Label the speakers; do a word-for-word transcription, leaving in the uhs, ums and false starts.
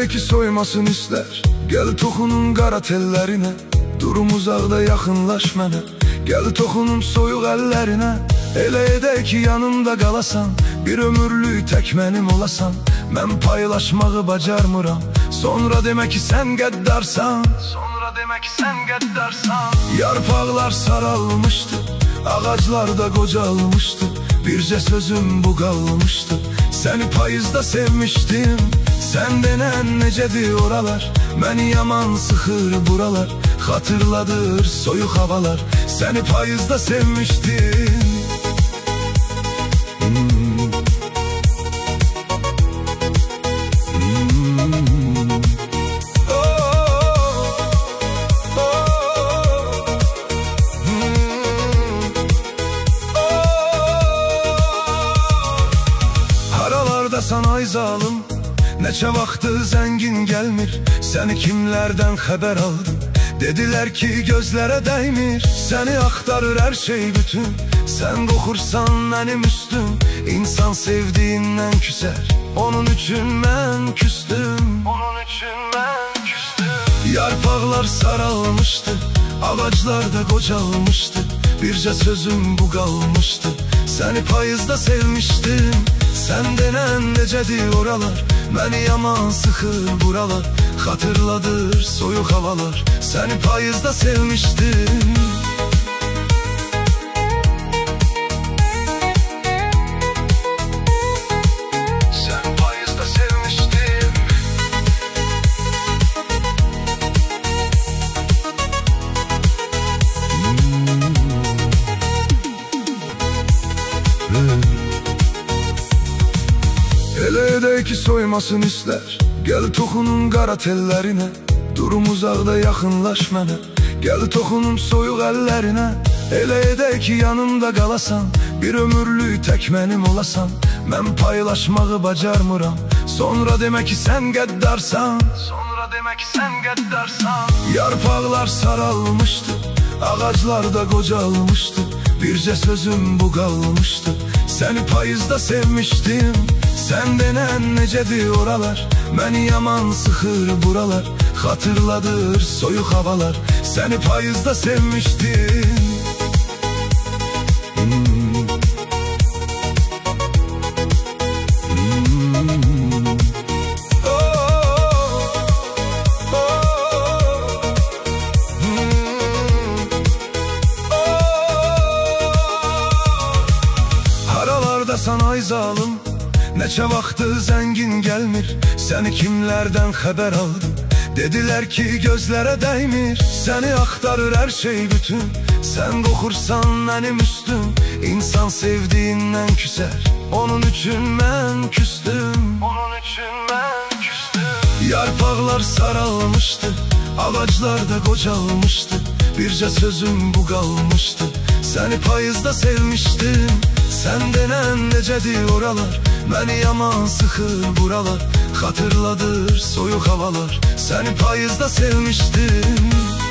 Speaker 1: ki soymasın istər. Gəl toxunum qara tellərinə, durum uzaqda yaxınlaş mənə. Gəl toxunum soyuq əllərinə, elə edək ki yanımda qalasan. Bir ömürlük tək mənim olasan. Mən paylaşmağı bacarmıram. Sonra demə ki sən qəddarsan. Sonra demə ki sən qəddarsan. Yarpaqlar saralmışdı, ağaclar da qocalmışdı. Bircə sözüm bu qalmışdı. Səni payızda sevmişdim. Sən denən necədir oralar? Məni yaman sıxır buralar. Xatırladır soyuq havalar. Səni payızda sevmişdim. hmm. Hmm. Oh, oh, oh. Hmm. Oh. Haralardasan ay zalım, neçə vaxtı zəngin gəlmir. Səni kimlərdən xəbər aldım? Dedilər ki gözlərə dəymir. Səni axtarır hər şey bütün. Sən qoxursan mənim üstüm. İnsan sevdiyindən küsər. Onun üçün mən küstüm. Onun üçün mən küstüm. Yarpaqlar saralmışdı, ağaclar da qocalmışdı. Bircə sözüm bu qalmışdı. Səni payızda sevmişdim. Sən denən necədir oralar? Məni yaman sıxır buralar. Xatırladır soyuq havalar. Səni payızda sevmişdim. Səni payızda sevmişdim. hmm. Elə edək ki soymasın istər. Gəl toxunum qara tellərinə, durum uzaqda yaxınlaş mənə. Gəl toxunum soyuq əllərinə, elə edək ki yanımda qalasan. Bir ömürlük tək mənim olasan. Mən paylaşmağı bacarmıram. Sonra demə ki sən qəddarsan. Sonra demə ki sən qəddarsan. Yarpaqlar saralmışdı, ağaclar da qocalmışdı. Bircə sözüm bu qalmışdı. Səni payızda sevmişdim. Sən denən necədir oralar? Məni yaman sıxır buralar. Xatırladır soyuq havalar. Səni payızda sevmişdim. hmm. Hmm. Oh, oh, oh. Hmm. Oh. Haralardasan ay zalım, neçə vaxtı zəngin gəlmir. Səni kimlərdən xəbər aldım? Dedilər ki gözlərə dəymir. Səni axtarır hər şey bütün. Sən qoxursan mənim üstüm. İnsan sevdiyindən küsər. Onun üçün mən küstüm. Onun üçün mən küstüm. Yarpaqlar saralmışdı, ağaclar da qocalmışdı. Bircə sözüm bu qalmışdı. Səni payızda sevmişdim. Sən denən necədir oralar? Məni yaman sıxır buralar. Xatırladır soyuq havalar. Səni payızda sevmişdim.